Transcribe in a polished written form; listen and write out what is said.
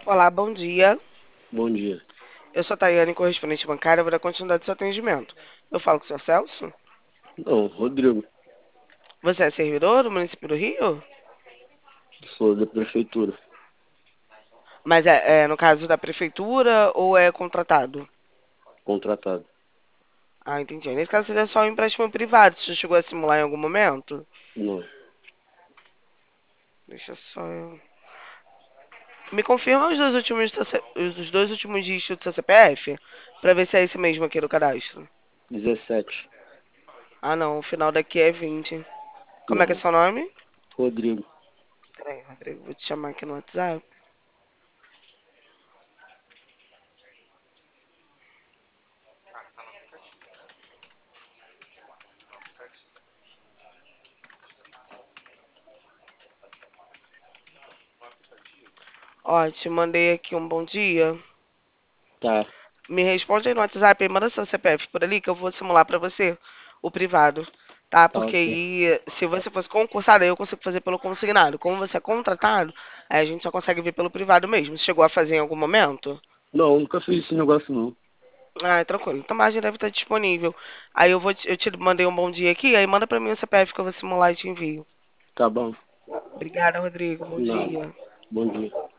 Olá, bom dia. Bom dia. Eu sou a Tayane, correspondente bancária, vou dar continuidade do seu atendimento. Eu falo com o seu Celso? Não, Rodrigo, Você é servidor do município do Rio? sou da prefeitura, Mas é no caso da prefeitura ou é contratado? contratado. Ah, entendi. Nesse caso seria só um empréstimo privado. Você já chegou a simular em algum momento? Não, Deixa só eu... Me confirma os dois últimos dígitos do seu CPF? Pra ver se é esse mesmo aqui do cadastro. 17. Ah, não. O final daqui é 20. Como é que é Não, seu nome? Rodrigo. Peraí, Rodrigo. Vou te chamar aqui no WhatsApp. Ó, te mandei aqui um bom dia. Tá, Me responde aí no WhatsApp e manda seu CPF por ali que eu vou simular pra você o privado, tá? tá Porque ok. aí, se você fosse concursado, aí eu consigo fazer pelo consignado. Como você é contratado, aí a gente só consegue ver pelo privado mesmo. Você chegou a fazer em algum momento? Não, nunca fiz esse negócio não. Ah, tranquilo. Então a margem deve estar disponível. Aí eu te mandei um bom dia aqui, aí manda pra mim o CPF que eu vou simular e te envio. Tá bom. Obrigada, Rodrigo. Bom Nada. dia. Bom dia.